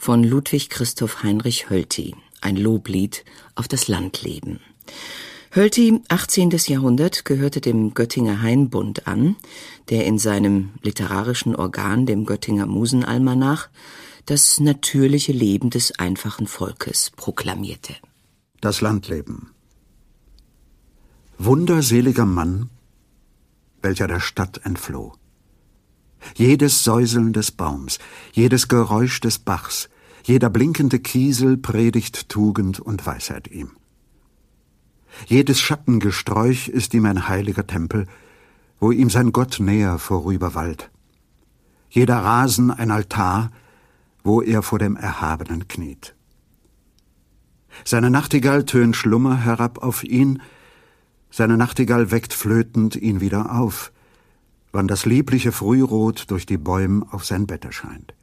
von Ludwig Christoph Heinrich Hölty, ein Loblied auf das Landleben. Hölty, 18. Jahrhundert, gehörte dem Göttinger Hainbund an, der in seinem literarischen Organ, dem Göttinger Musenalmanach, das natürliche Leben des einfachen Volkes proklamierte. Das Landleben. Wunderseliger Mann, welcher der Stadt entfloh. Jedes Säuseln des Baums, jedes Geräusch des Bachs, jeder blinkende Kiesel predigt Tugend und Weisheit ihm. Jedes Schattengesträuch ist ihm ein heiliger Tempel, wo ihm sein Gott näher vorüberwallt. Jeder Rasen ein Altar, wo er vor dem Erhabenen kniet. Seine Nachtigall tönt Schlummer herab auf ihn, seine Nachtigall weckt flötend ihn wieder auf, wann das liebliche Frührot durch die Bäum auf sein Bett erscheint.